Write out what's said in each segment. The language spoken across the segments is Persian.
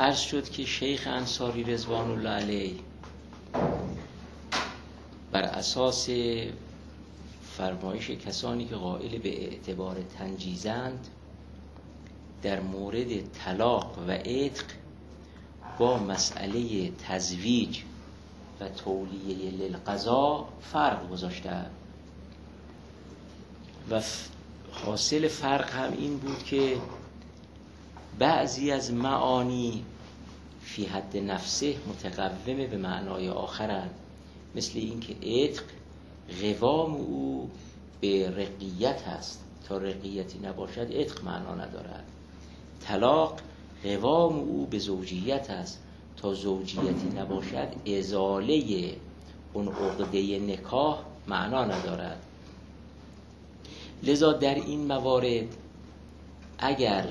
عرض شد که شیخ انصاری رضوان الله علیه بر اساس فرمایش کسانی که قائل به اعتبار تنجیزند در مورد طلاق و عتق با مسئله تزویج و تولیه للقضا فرق گذاشته و حاصل فرق هم این بود که بعضی از معانی فی حد نفسه متقوم به معنای آخرند، مثل این که عتق قوام او به رقیت هست، تا رقیتی نباشد عتق معنا ندارد. طلاق قوام او به زوجیت است، تا زوجیتی نباشد ازاله اون عقده نکاح معنا ندارد. لذا در این موارد اگر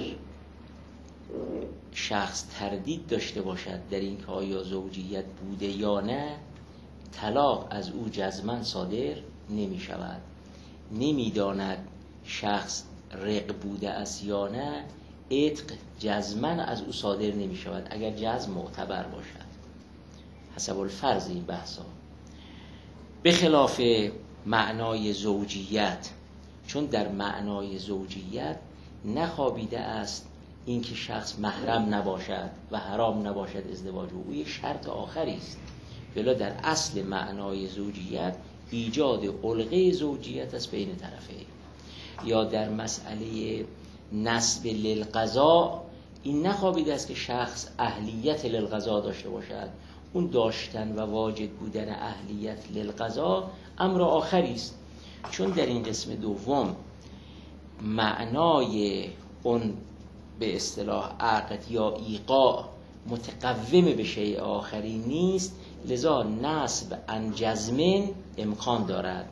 شخص تردید داشته باشد در این که آیا زوجیت بوده یا نه، طلاق از او جزماً صادر نمی شود. نمی داند شخص رق بوده است یا نه، عتق جزماً از او صادر نمی شود اگر جزم معتبر باشد. حسب الفرض این بحثا، به خلاف معنای زوجیت، چون در معنای زوجیت نخوابیده است این که شخص محرم نباشد و حرام نباشد ازدواج او یک شرط آخری است. ولی در اصل معنای زوجیت ایجاد علقه زوجیت است بین طرفین. یا در مسئله نسب للقضا این نخوابیده است که شخص اهلیت للقضا داشته باشد. اون داشتن و واجد بودن اهلیت للقضا امر آخری است، چون در این قسم دوم معنای اون به اصطلاح عقد یا ایقاع متقوم به شیء آخری نیست. لذا نسب عن جزم امکان دارد،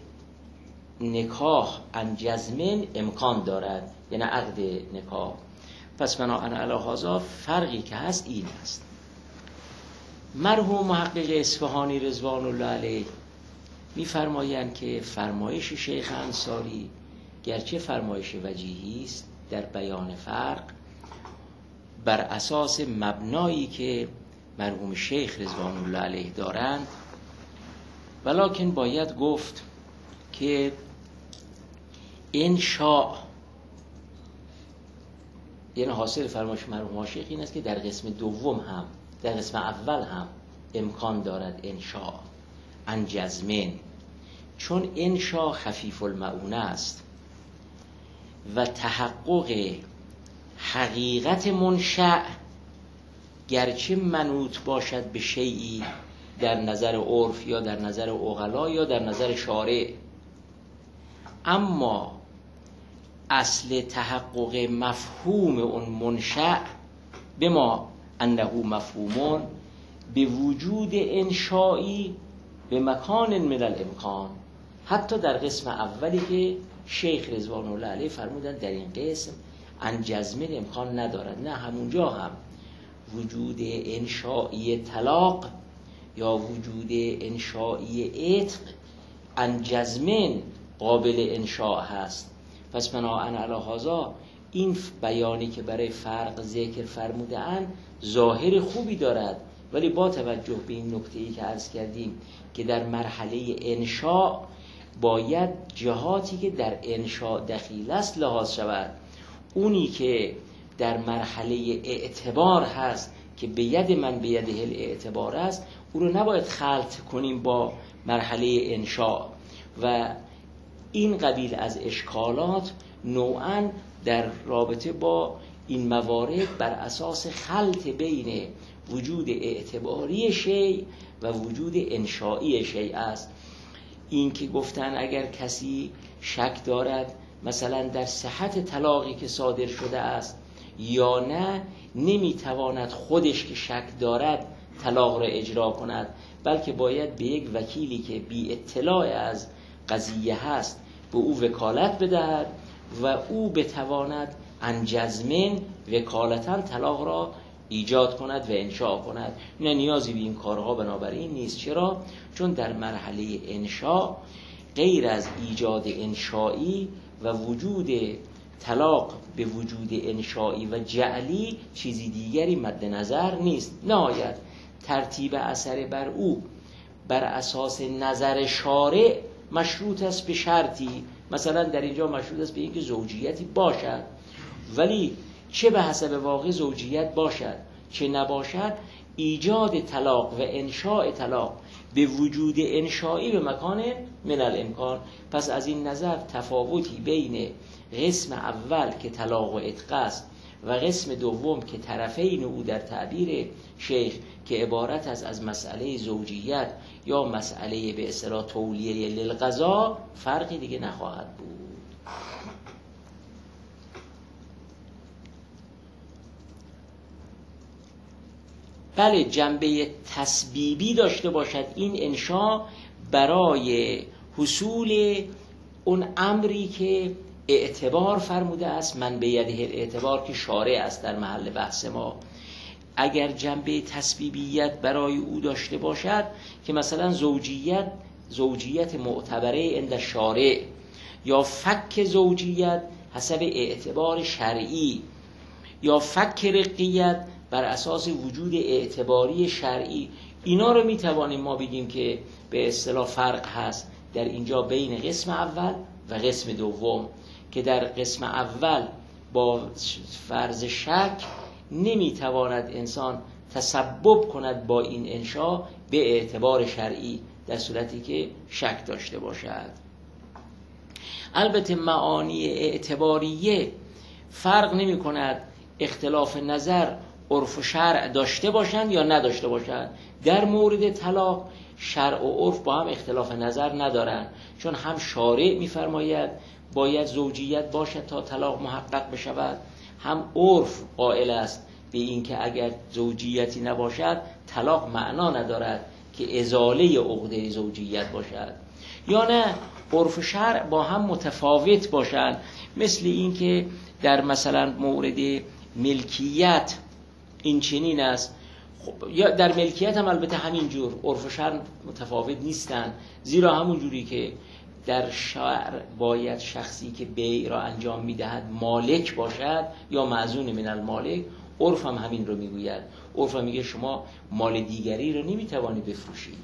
نکاح عن جزم امکان دارد، یعنی عقد نکاح. پس بناء علی هذا فرقی که هست این است. مرحوم محقق اصفهانی رضوان الله علیه می‌فرمایند که فرمایش شیخ انصاری گرچه فرمایش وجیهی است در بیان فرق، بر اساس مبنایی که مرحوم شیخ رضوان الله علیه دارند، ولکن باید گفت که انشاء، یعنی حاصل فرمایش مرحوم شیخ این است که در قسم دوم هم در قسم اول هم امکان دارد انشاء عن جزمین، چون انشاء خفیف المعونه است و تحقق حقیقت منشأ گرچه منوط باشد به شیئی در نظر عرف یا در نظر عقلا یا در نظر شارع، اما اصل تحقق مفهوم اون منشأ بما انه مفهومون به وجود انشایی به مکان من الامکان. حتی در قسم اولی که شیخ رضوان الله علیه فرمودند در این قسم عن جزم امکان ندارد، نه همونجا هم وجود انشایی طلاق یا وجود انشایی عتق عن جزم قابل انشاء هست. پس بناء علی هذا این بیانی که برای فرق ذکر فرموده اند ظاهر خوبی دارد، ولی با توجه به این نکته‌ای که عرض کردیم که در مرحله انشاء باید جهاتی که در انشاء دخیل است لحاظ شود. اونی که در مرحله اعتبار هست که به ید من به یده الاعتبار است، او رو نباید خلط کنیم با مرحله انشاء. و این قبیل از اشکالات نوعاً در رابطه با این موارد بر اساس خلط بین وجود اعتباری شیء و وجود انشائی شیء است. این که گفتن اگر کسی شک دارد مثلا در صحت طلاقی که صادر شده است یا نه، نمیتواند خودش که شک دارد طلاق را اجرا کند، بلکه باید به یک وکیلی که بی اطلاع از قضیه هست به او وکالت بدهد و او بتواند عن جزمین وکالتاً طلاق را ایجاد کند و انشاء کند. نه نیازی به این کارها بنابراین نیست. چرا؟ چون در مرحله انشاء غیر از ایجاد انشایی و وجود طلاق به وجود انشایی و جعلی چیزی دیگری مد نظر نیست. نهایت ترتیب اثر بر او بر اساس نظر شارع مشروط است به شرطی، مثلا در اینجا مشروط است به اینکه زوجیتی باشد، ولی چه به حسب واقع زوجیت باشد چه نباشد، ایجاد طلاق و انشاء طلاق به وجود انشایی به مکان من الامکان. پس از این نظر تفاوتی بین قسم اول که طلاق و عتق است و قسم دوم که طرفین او در تعبیر شیخ که عبارت است از مسئله زوجیت یا مسئله به اصطلاح تولیه للقضا، فرقی دیگه نخواهد بود. بله، جنبه تسبیبی داشته باشد این انشا برای حصول اون امری که اعتبار فرموده است، من به یده اعتبار که شارع است در محل بحث ما. اگر جنبه تسبیبیت برای او داشته باشد که مثلا زوجیت معتبره عند شارع یا فک زوجیت حسب اعتبار شرعی یا فک رقیت بر اساس وجود اعتباری شرعی، اینا رو میتوانیم ما بگیم که به اصطلاح فرق هست در اینجا بین قسم اول و قسم دوم، که در قسم اول با فرض شک نمیتواند انسان تسبب کند با این انشا به اعتبار شرعی در صورتی که شک داشته باشد. البته معانی اعتباریه فرق نمی کند اختلاف نظر عرف و شرع داشته باشند یا نداشته باشند. در مورد طلاق شرع و عرف با هم اختلاف نظر ندارند، چون هم شارع می‌فرماید باید زوجیت باشد تا طلاق محقق بشود، هم عرف قائل است به این که اگر زوجیتی نباشد طلاق معنا ندارد که ازاله عقده زوجیت باشد. یا نه عرف و شرع با هم متفاوت باشند، مثل این که در مثلا مورد ملکیت این چنین است. خب یا در ملکیت هم البته همین جور عرف و شرع متفاوت نیستند، زیرا همون جوری که در شرع باید شخصی که بیع را انجام میدهد مالک باشد یا معزون من المالک، عرف هم همین رو میگوید. عرف هم میگه شما مال دیگری رو نمیتوانی بفروشی.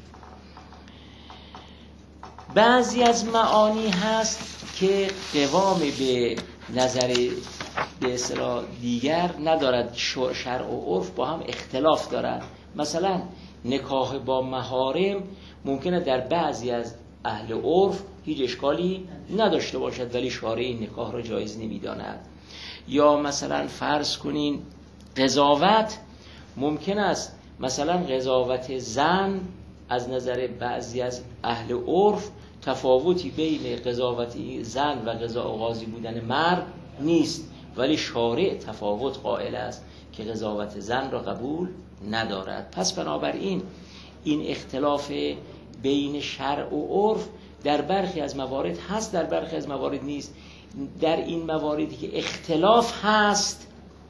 بعضی از معانی هست که قوام به نظر به اصطلاح دیگر ندارد، شرع و عرف با هم اختلاف دارد. مثلا نکاح با محارم ممکنه در بعضی از اهل عرف هیچ اشکالی نداشته باشد ولی شارع این نکاح را جایز نمیداند. یا مثلا فرض کنین قضاوت ممکن است، مثلا قضاوت زن از نظر بعضی از اهل عرف تفاوتی بین قضاوت زن و قاضی بودن مرد نیست، ولی شارع تفاوت قائل است که قضاوت زن را قبول ندارد. پس بنابراین این اختلاف بین شرع و عرف در برخی از موارد هست، در برخی از موارد نیست. در این مواردی که اختلاف هست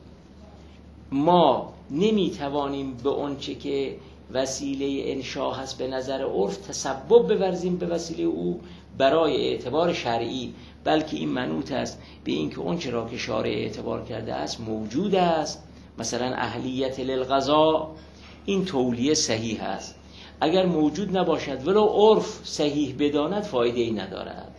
ما نمیتوانیم به اونچه که وسیله انشاء هست به نظر عرف تسبب بورزیم به وسیله او برای اعتبار شرعی، بلکه این منوط است به اینکه اونچه را که شارع اعتبار کرده است موجود است. مثلا اهلیت للقضا، این تولیه صحیح است، اگر موجود نباشد ولو عرف صحیح بداند فایده ای ندارد.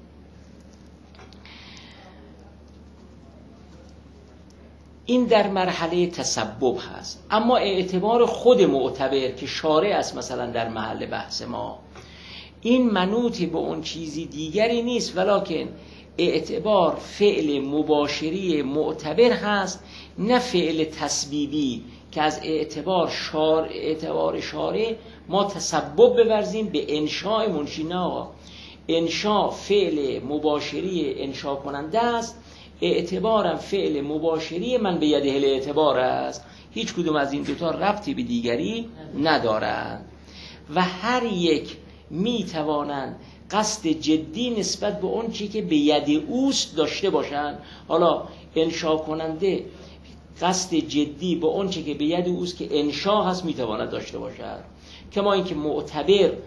این در مرحله تسبب هست. اما اعتبار خود معتبر که شارع است مثلا در محل بحث ما، این منوط به اون چیزی دیگری نیست، ولکن اعتبار فعل مباشری معتبر هست، نه فعل تسبیبی که از اعتبار شارع ما تسبب بورزیم به انشاء منشی. نه، انشاء فعل مباشری انشاء کننده است، اعتبارم فعل مباشری من به یده الاعتبار است. هیچ کدوم از این دوتا ربطی به دیگری ندارند و هر یک می توانند قصد جدی نسبت به اون چی که به ید اوست داشته باشند. حالا انشاء کننده قصد جدی به اون چی که به ید اوست که انشاء هست می تواند داشته باشد، کما اینکه معتبر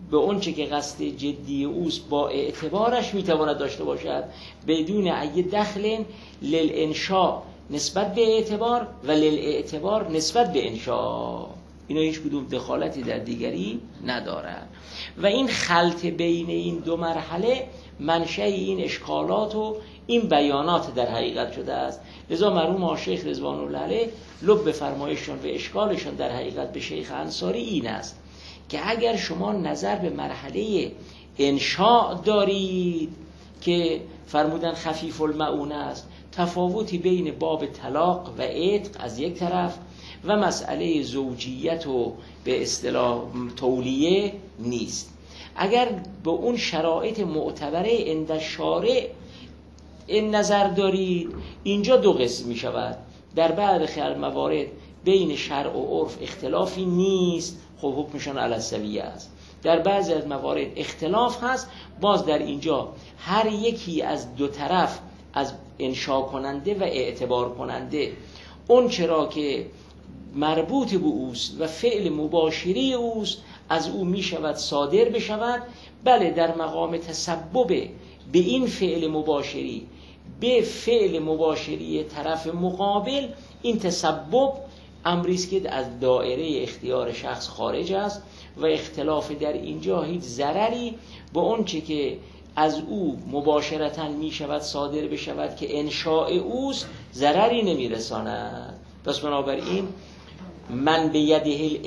به اون چه که قصد جدی اوست با اعتبارش میتواند داشته باشد بدون ای دخل للانشاء نسبت به اعتبار و للاعتبار نسبت به انشاء. اینا هیچ کدوم دخالتی در دیگری ندارد و این خلط بین این دو مرحله منشأ این اشکالات و این بیانات در حقیقت شده است. لذا مرحوم شیخ رضوان الله علیه لب فرمایششون و اشکالشون در حقیقت به شیخ انصاری این است که اگر شما نظر به مرحله انشاء دارید که فرمودن خفیف المعونه است، تفاوتی بین باب طلاق و عتق از یک طرف و مسئله زوجیت و به اصطلاح تولیه نیست. اگر به اون شرایط معتبره عند شارع این نظر دارید، اینجا دو قسم می شود. در بعض موارد بین شرع و عرف اختلافی نیست، خب حکمشان علی السویه است. در بعضی از موارد اختلاف هست، باز در اینجا هر یکی از دو طرف از انشا کننده و اعتبار کننده اون چرا که مربوط به اوست و فعل مباشری اوست از او می شود صادر بشود. بله در مقام تسبب به این فعل مباشری به فعل مباشری طرف مقابل، این تسبب امری است که از دایره اختیار شخص خارج است و اختلاف در اینجا هیچ ضرری به اون چه که از او مباشرتاً می شود صادر بشود که انشاء اوست ضرری نمی رساند. پس بنابراین من به یده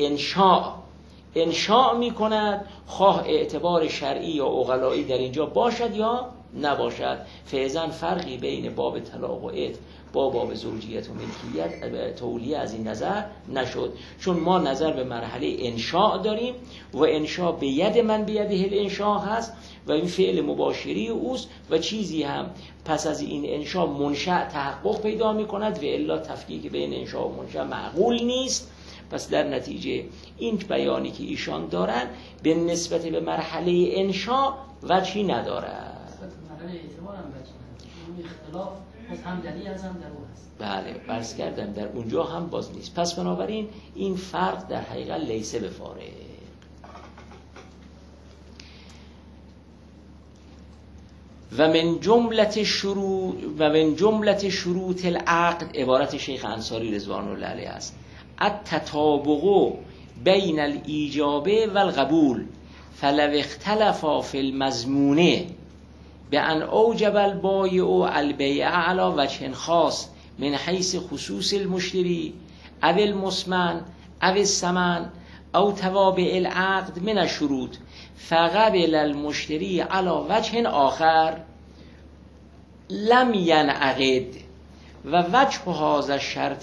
انشاء می کند، خواه اعتبار شرعی یا عقلایی در اینجا باشد یا نباشد. فعضاً فرقی بین باب طلاق و عتق با باب زوجیت و ملکیت تولیه از این نظر نشد، چون ما نظر به مرحله انشاء داریم و انشاء به ید من به یده الانشاء هست و این فعل مباشری اوست و چیزی هم پس از این انشاء منشأ تحقق پیدا می کند و الا تفکیک بین انشاء و منشأ معقول نیست. پس در نتیجه این بیانی که ایشان دارن به نسبت به مرحله انشاء وجهی ندارد. مرحله اعتبار هم وجهی اختلاف از همدلی از هم در او هست. بله عرض کردم در اونجا هم باز نیست. پس بنابراین این فرق در حقیقت لیسه به فارق. و من جملت شروط العقد عبارت شیخ انصاری رضوان الله علیه است. التطابق بین الایجاب و القبول فلو اختلفا فی المضمون بأن اوجب البایع البیع علی وجه خاص من حیث خصوص المشتری او المسمن او الثمن او توابع العقد من الشروط فقبل المشتری علی وجه آخر لم ینعقد و وجه هذا الشرط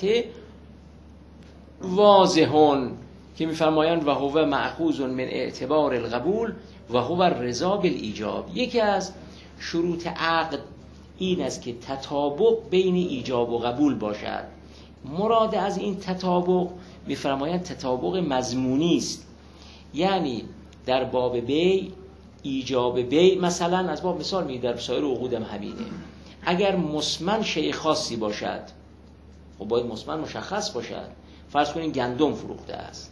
واضحون که میفرمایند و هو مأخوذ من اعتبار القبول و هو الرضا بالایجاب. یکی از شروط عقد این است که تطابق بین ایجاب و قبول باشد. مراد از این تطابق میفرمایند تطابق مضمونی است، یعنی در باب بیع ایجاب بیع مثلا از باب مثال می در سایر عقود هم همینه. اگر مسمن شیء خاصی باشد خب باید مسمن مشخص باشد. فرض کنین گندم فروخته است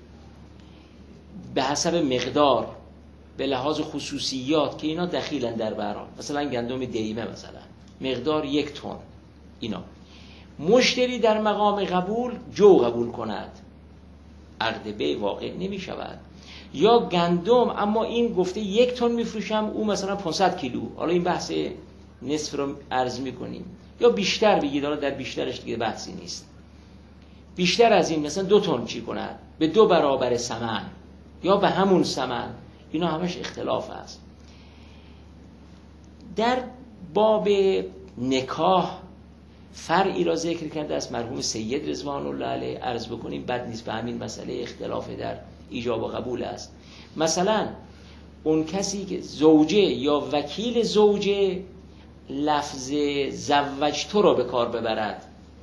به حسب مقدار به لحاظ خصوصیات که اینا دخیلن در برام، مثلا گندم دیمه مثلا مقدار 1 تن، اینا مشتری در مقام قبول جو قبول کند عقد بیع واقع نمی شود. یا گندم اما این گفته 1 تن میفروشم او مثلا 500 کیلو، حالا این بحث نصف رو عرض میکنیم، یا بیشتر بگید، حالا در بیشترش دیگه بحثی نیست، بیشتر از این مثلا 2 تن چی کند به 2 برابر ثمن یا به همون ثمن، اینا همش اختلاف است. در باب نکاح فرعی را ذکر کرده است مرحوم سید رضوان الله علیه، عرض بکنیم بد نیست، به همین مسئله اختلاف در ایجاب و قبول است. مثلا اون کسی که زوجه یا وکیل زوجه لفظ زوجتو را به کار ببرد،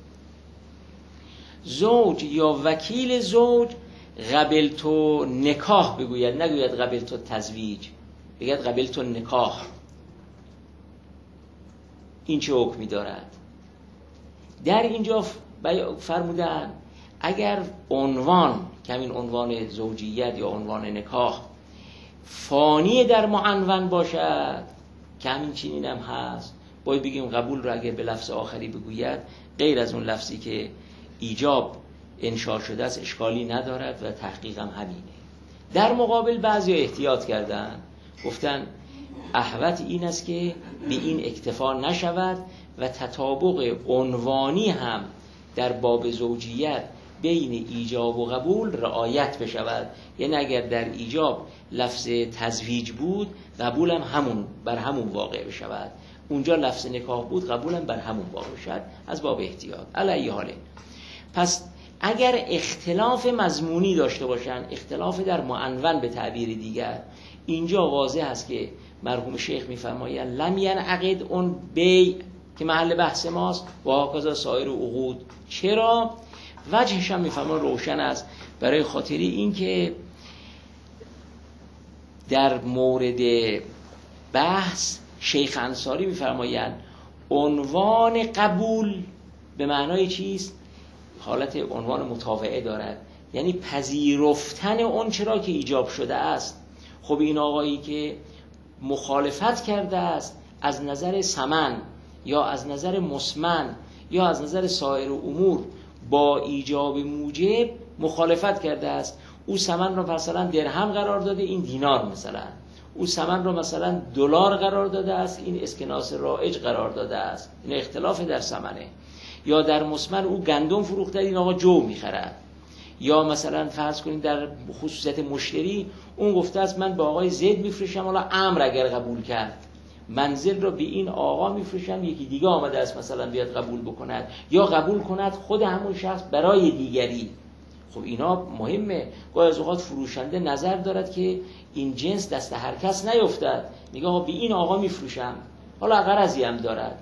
زوج یا وکیل زوج قبلتو نکاح بگوید، نگوید قبلتو تزویج، بگید قبلتو نکاح. این چه حکمی دارد؟ در اینجا فرمودن اگر عنوان که همین عنوان زوجیت یا عنوان نکاح فانی در معنون باشد که همین چنین هم هست، باید بگیم قبول رو اگر به لفظ آخری بگوید غیر از اون لفظی که ایجاب انشاء شده است اشکالی ندارد و تحقیق هم همینه. در مقابل بعضی احتیاط کردن، گفتن احوط این است که به این اکتفا نشود و تطابق عنوانی هم در باب زوجیت بین ایجاب و قبول رعایت بشود. یعنی اگر در ایجاب لفظ تزویج بود، قبول هم بر همون واقع بشود، اونجا لفظ نکاح بود، قبول هم بر همون واقع بشود، از باب احتیاط. علی حاله، پس اگر اختلاف مضمونی داشته باشن، اختلاف در معنون به تعبیر دیگر، اینجا واضح است که مرحوم شیخ می‌فرمایند لم ینعقد اون بیع که محل بحث ماست و هکذا سایر عقود. چرا؟ وجهش هم می‌فرمان روشن است، برای خاطر این که در مورد بحث شیخ انصاری می‌فرمایند عنوان قبول به معنای چیست؟ حالت عنوان متابعه دارد، یعنی پذیرفتن اون چرا که ایجاب شده است. خب این آقایی که مخالفت کرده است از نظر ثمن یا از نظر مسمن یا از نظر سایر امور با ایجاب موجب مخالفت کرده است، او ثمن رو مثلا درهم قرار داده، این دینار، مثلا او ثمن رو مثلا دلار قرار داده است، این اسکناس رایج قرار داده است، این اختلاف در ثمنه. یا در مسمن او گندم فروخته، این آقا جو میخرد. یا مثلا فرض کنید در خصوصیت مشتری اون گفته است من به آقای زید میفروشم، حالا امر اگر قبول کرد منزل رو به این آقا میفروشم، یکی دیگه آمده است مثلا بیاد قبول بکند یا قبول کند خود همون شخص برای دیگری. خب اینا مهمه. گاهی از اوقات فروشنده نظر دارد که این جنس دست هر کس نیفتد، میگه آقا به این آقا میفروشم، حالا غرضی هم دارد.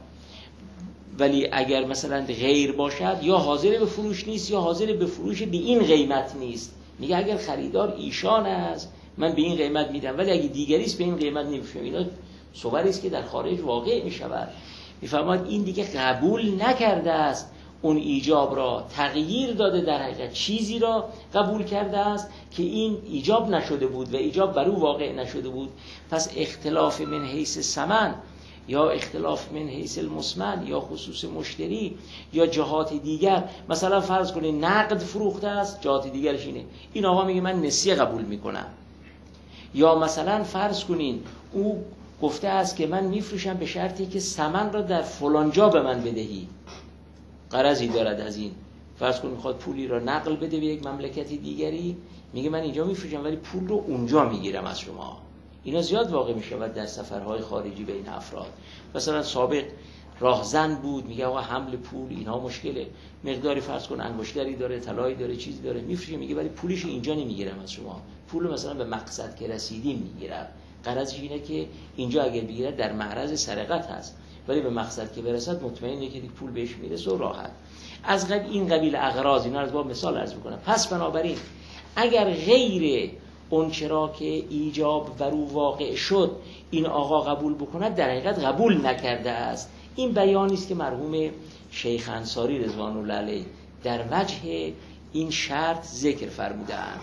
ولی اگر مثلا غیر باشد، یا حاضر به فروش نیست یا حاضر به فروش به این قیمت نیست، میگه اگر خریدار ایشان است من به این قیمت میدم، ولی اگه دیگری است به این قیمت نمیفروشم. اینا صوری است که در خارج واقع میشود. میفهمد این دیگه قبول نکرده است اون ایجاب را، تغییر داده، در حقیقت چیزی را قبول کرده است که این ایجاب نشده بود و ایجاب بر او واقع نشده بود. پس اختلاف من حیث ثمن یا اختلاف من حیث المسمن یا خصوص مشتری یا جهات دیگر، مثلا فرض کنید نقد فروخته است، جهات دیگرش اینه، این آقا میگه من نسیه قبول میکنم. یا مثلا فرض کنید او گفته است که من میفروشم به شرطی که ثمن را در فلان جا به من بدهی، غرضی دارد از این. فرض کنید میخواد پولی را نقل بده به یک مملکت دیگری، میگه من اینجا میفروشم ولی پول رو اونجا میگیرم از شما. اینا زیاد واقع میشود در سفرهای خارجی بین افراد. مثلا سابق راهزن بود، میگه آقا حمل پول اینها مشکله، مقداری فرض کن انگشتری داره، طلایی داره، چیزی داره، میفروشه، میگه ولی پولش اینجا نمیگیرم از شما، پول مثلا به مقصد که رسیدیم میگیرم. غرضش اینه که اینجا اگر بگیره در معرض سرقت هست، ولی به مقصد که برسد مطمئنه که پول بهش میرسه و راحت. از این قبیل اغراض، اینا رو با مثال عرض میکنم. پس بنابراین اگر غیر اون چرا که ایجاب بر او واقع شد این آقا قبول بکند، در حقیقت قبول نکرده است. این بیانی است که مرحوم شیخ انصاری رضوان الله علیه در وجه این شرط ذکر فرمودند.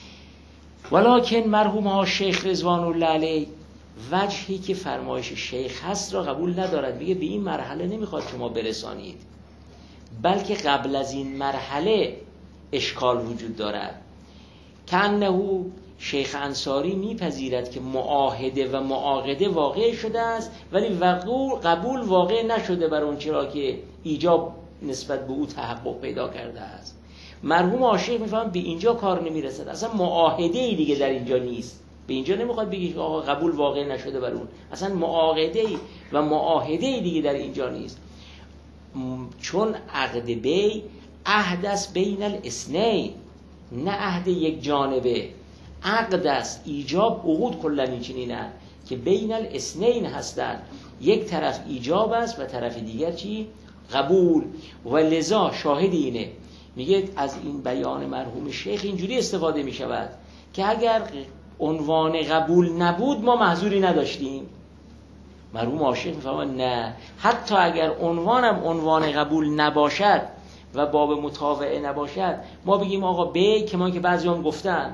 ولکن مرحوم ها شیخ رضوان الله علیه وجهی که فرمایش شیخ هست را قبول ندارد. میگه به این مرحله نمیخواد شما برسانید، بلکه قبل از این مرحله اشکال وجود دارد. کانه شیخ انصاری میپذیرد که معاهده و معاقده واقع شده است، ولی قبول واقع نشده بر اون چرا که ایجاب نسبت به او تحقق پیدا کرده است. مرحوم عاشق میفهم به اینجا کار نمیرسد، اصلا معاهده ای دیگه در اینجا نیست، به اینجا نمیخواد بگی که آقا قبول واقع نشده بر اون، اصلا معاهده ای و معاهده ای دیگه در اینجا نیست. چون عقد بی عهد است بین الاثنین، نه عهد یک جانبه. عقد است، ایجاب، عقود کلا این چنینه که بین الاثنین هستند، یک طرف ایجاب است و طرف دیگر چی؟ قبول. و لذا شاهد اینه، میگه از این بیان مرحوم شیخ اینجوری استفاده میشود که اگر عنوان قبول نبود ما محظوری نداشتیم. مرحوم عاشق میفهمه نه، حتی اگر عنوانم عنوان قبول نباشد و باب متابعه نباشد، ما بگیم آقا بی که ما که بعضی هم گفتن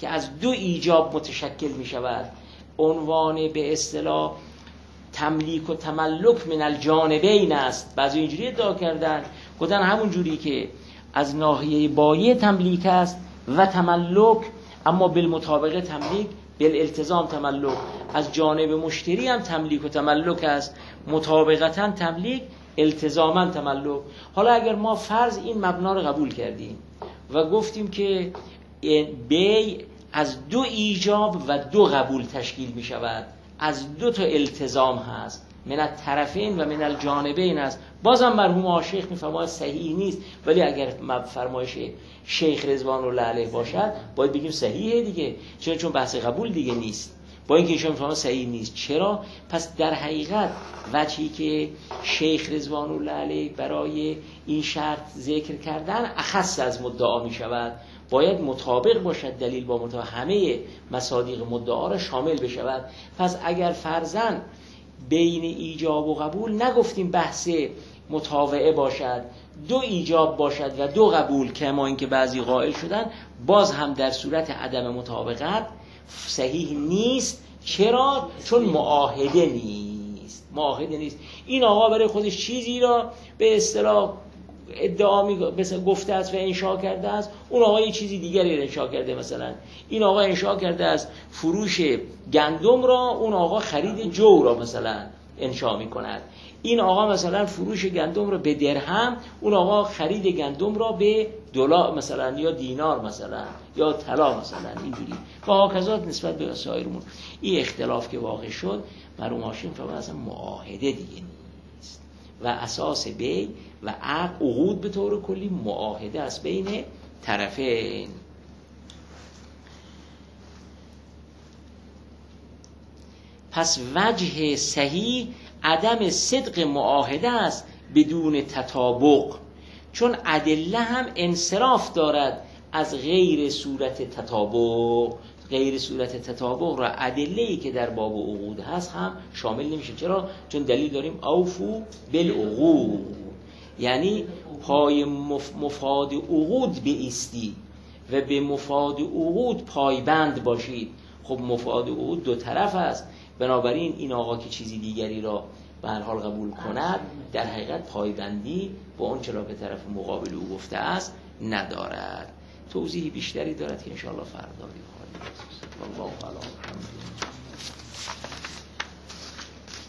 که از دو ایجاب متشکل می شود، عنوان به اصطلاح تملیک و تملک من الجانبین است. بعضی اینجوری ادعا کردن، گفتن همون جوری که از ناحیه بایع تملیک است و تملک، اما بالمطابقه تملیک، بالالتزام تملک، از جانب مشتری هم تملیک و تملک است، مطابقتا تملیک، التزاما تملک. حالا اگر ما فرض این مبنا رو قبول کردیم و گفتیم که بیع از دو ایجاب و دو قبول تشکیل می شود، از دو تا التزام هست، من الطرفین و من الجانبین است، بازم مرحوم آشیخ میفرماید صحیح نیست، ولی اگر فرمایش شیخ رضوان الله علیه باشد باید بگیم صحیحه دیگه، چون بحث قبول دیگه نیست، با اینکه ایشون میفرماید صحیح نیست. چرا؟ پس در حقیقت وجهی که شیخ رضوان الله علیه برای این شرط ذکر کردن اخص از مدعا می شود، باید مطابق باشد دلیل با مطابق، همه مصادیق مدعا را شامل بشود. پس اگر فرضاً بین ایجاب و قبول نگفتیم بحث متابعه باشد، دو ایجاب باشد و دو قبول، کما اینکه بعضی قائل شدن، باز هم در صورت عدم مطابقت صحیح نیست. چرا؟ چون معاهده نیست. این آقا برای خودش چیزی را به اصطلاح ادعا گفته است و انشا کرده است، اون آقا یه چیزی دیگری را انشا کرده. مثلا این آقا انشا کرده است فروش گندم را، اون آقا خرید جو را مثلا انشا می کند. این آقا مثلا فروش گندم را به درهم، اون آقا خرید گندم را به دلار مثلا یا دینار مثلا یا طلا مثلا، اینجوری و هاکذا نسبت به سایرمون. این اختلاف که واقع شد، مرحوم هاشم فرمود اصلا معاهده دیگه نیست و اساس بیع و عقود به طور کلی معاهده است بین طرفین. پس وجه صحیح عدم صدق معاهده است بدون تطابق، چون ادله هم انصراف دارد از غیر صورت تطابق. غیر صورت تطابق را ادله‌ای که در باب عقود هست هم شامل نمیشه. چرا؟ چون دلیل داریم اوفو بالعقود، یعنی پای مفاد عقود بایستید و به مفاد عقود پایبند باشید. خب مفاد عقود دو طرف است، بنابراین این آقا که چیزی دیگری را به هر حال قبول کند، در حقیقت پایبندی با اون چرا که طرف مقابل او گفته است ندارد. توضیح بیشتری دارد که انشاءالله فردا بخواهیم. والله اعلم.